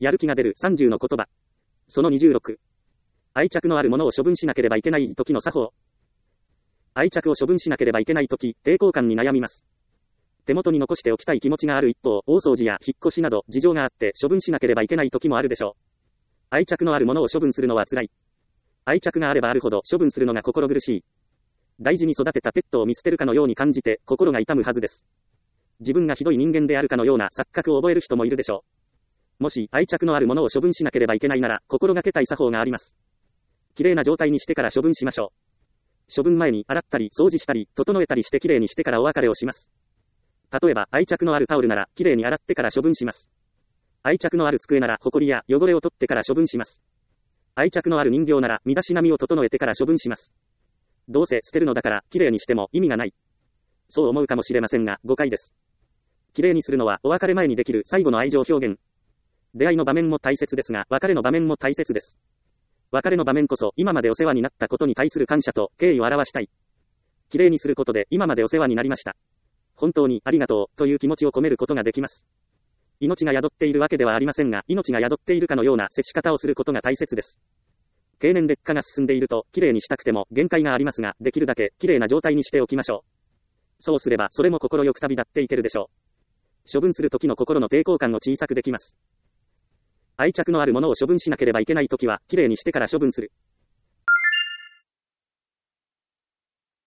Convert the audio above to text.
やる気が出る30の言葉。その26。愛着のあるものを処分しなければいけない時の作法。愛着を処分しなければいけない時、抵抗感に悩みます。手元に残しておきたい気持ちがある一方、大掃除や引っ越しなど事情があって処分しなければいけない時もあるでしょう。愛着のあるものを処分するのは辛い。愛着があればあるほど処分するのが心苦しい。大事に育てたペットを見捨てるかのように感じて心が痛むはずです。自分がひどい人間であるかのような錯覚を覚える人もいるでしょう。もし愛着のあるものを処分しなければいけないなら心がけたい作法があります。きれいな状態にしてから処分しましょう。処分前に洗ったり掃除したり整えたりしてきれいにしてからお別れをします。例えば愛着のあるタオルならきれいに洗ってから処分します。愛着のある机なら埃や汚れを取ってから処分します。愛着のある人形なら身だしなみを整えてから処分します。どうせ捨てるのだからきれいにしても意味がない。そう思うかもしれませんが誤解です。きれいにするのはお別れ前にできる最後の愛情表現。出会いの場面も大切ですが別れの場面も大切です。別れの場面こそ今までお世話になったことに対する感謝と敬意を表したい。きれいにすることで今までお世話になりました。本当にありがとうという気持ちを込めることができます。命が宿っているわけではありませんが、命が宿っているかのような接し方をすることが大切です。経年劣化が進んでいると、きれいにしたくても限界がありますが、できるだけきれいな状態にしておきましょう。そうすれば、それも心よく旅立っていけるでしょう。処分する時の心の抵抗感を小さくできます。愛着のあるものを処分しなければいけない時は、きれいにしてから処分する。